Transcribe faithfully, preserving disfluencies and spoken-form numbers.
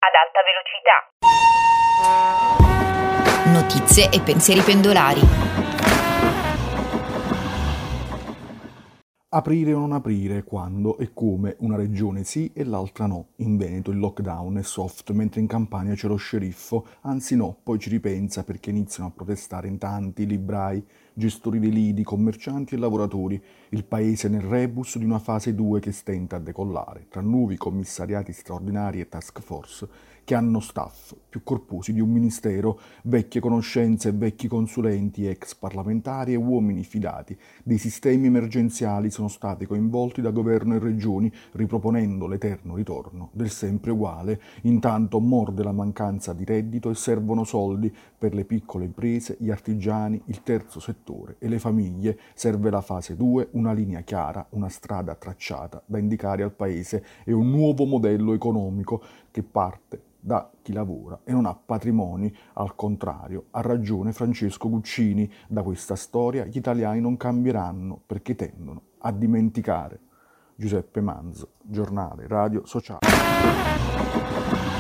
ad alta velocità. Notizie e pensieri pendolari. Aprire o non aprire, quando e come, una regione sì e l'altra no. In Veneto il lockdown è soft, mentre in Campania c'è lo sceriffo, anzi no, poi ci ripensa perché iniziano a protestare in tanti, librai, gestori dei lidi, commercianti e lavoratori. Il paese nel rebus di una fase due che stenta a decollare, tra nuovi commissariati straordinari e task force che hanno staff più corposi di un ministero, vecchie conoscenze e vecchi consulenti, ex parlamentari e uomini fidati dei sistemi emergenziali sono stati coinvolti da governo e regioni, riproponendo l'eterno ritorno del sempre uguale. Intanto morde la mancanza di reddito e servono soldi per le piccole imprese, gli artigiani, il terzo settore e le famiglie. Serve la fase due, una linea chiara, una strada tracciata da indicare al Paese e un nuovo modello economico che parte da chi lavora e non ha patrimoni. Al contrario, ha ragione Francesco Guccini, da questa storia gli italiani non cambieranno perché tendono a dimenticare. Giuseppe Manzo, Giornale Radio Sociale.